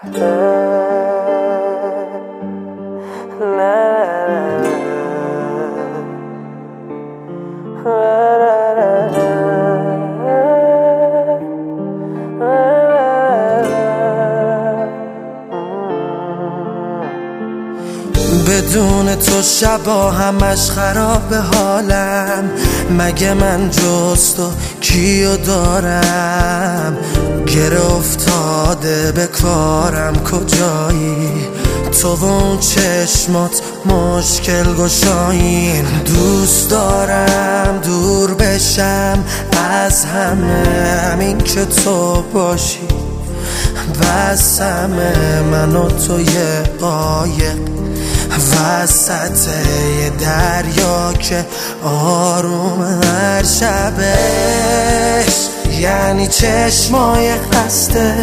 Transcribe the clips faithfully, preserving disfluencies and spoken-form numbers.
بدون تو شبا همش خراب حالم، مگه من جز تو کیو دارم؟ گره افتاده به کارم کجایی؟ تو و اون چشمات مشکل گشایین. دوست دارم دور بشم از همه، همین که تو باشی بس همه. من و تو یه قایق وسط یه دریا که آروم هر شبش، یعنی چشمای خسته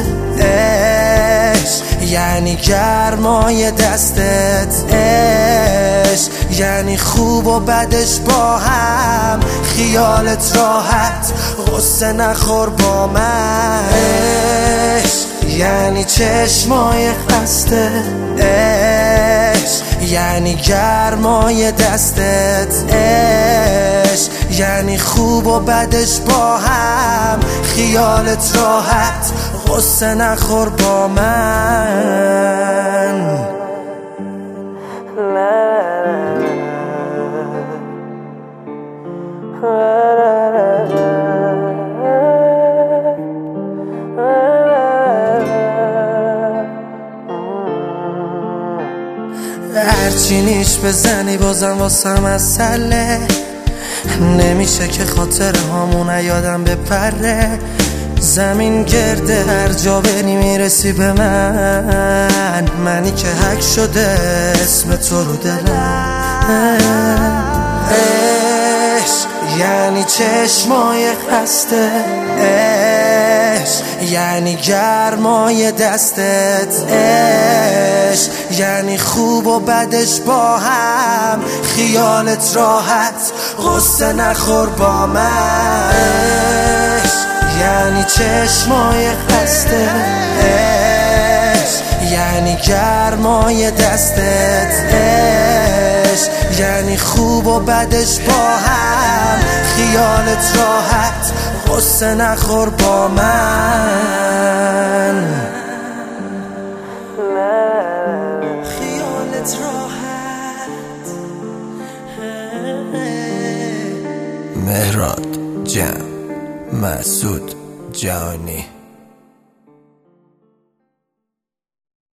عشق، یعنی گرمای دستت عشق، یعنی خوب و بدش با هم، خیالت راحت غصه نخور با من عشق، یعنی چشمای خسته عشق، یعنی گرمای دستت عشق، یعنی خوب و بدش با هم، خیالت راحت غصه نخور با من. هرچی نیش بزنی بازم واسم مسئله، نمیشه که خاطر هامون یادم بپره. زمین گرده هر جا بری میرسی به من، منی که حک شده اسم تو رو دلم. عشق یعنی چشمای خسته عشق، یعنی گرمای دستت عشق، یعنی خوب و بدش با هم، خیالت راحت غصه نخور با من عشق، یعنی چشمای خسته عشق، یعنی گرمای دستت عشق، یعنی خوب و بدش با هم، خیالت راحت غصه نخور با من. خیالت راحت. مهراد جمع مسعود جهانی.